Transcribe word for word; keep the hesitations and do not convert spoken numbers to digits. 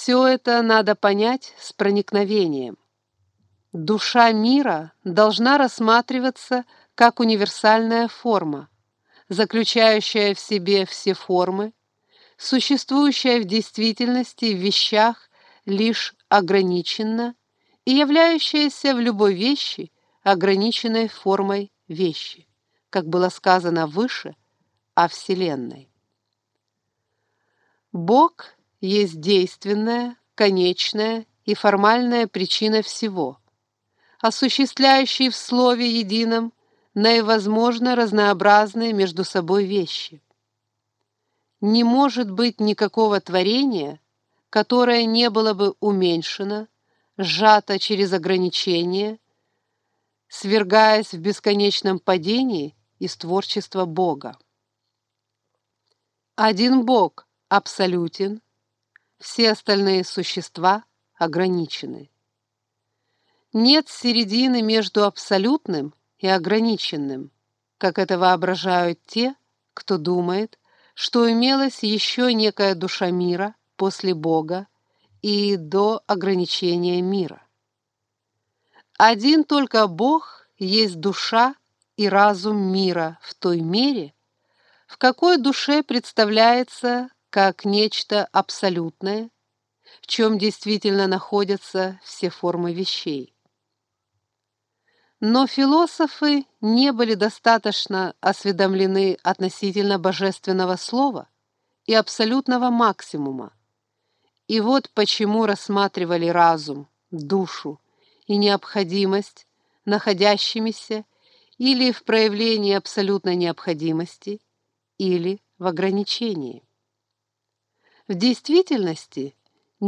Все это надо понять с проникновением. Душа мира должна рассматриваться как универсальная форма, заключающая в себе все формы, существующая в действительности в вещах лишь ограниченно и являющаяся в любой вещи ограниченной формой вещи, как было сказано выше о Вселенной. Бог есть действенная, конечная и формальная причина всего, осуществляющий в слове едином наивозможно разнообразные между собой вещи. Не может быть никакого творения, которое не было бы уменьшено, сжато через ограничения, свергаясь в бесконечном падении из творчества Бога. Один Бог абсолютен, все остальные существа ограничены. Нет середины между абсолютным и ограниченным, как это воображают те, кто думает, что имелась еще некая душа мира после Бога и до ограничения мира. Один только Бог есть душа и разум мира в той мере, в какой душе представляется как нечто абсолютное, в чем действительно находятся все формы вещей. Но философы не были достаточно осведомлены относительно божественного слова и абсолютного максимума, и вот почему рассматривали разум, душу и необходимость находящимися или в проявлении абсолютной необходимости, или в ограничении. В действительности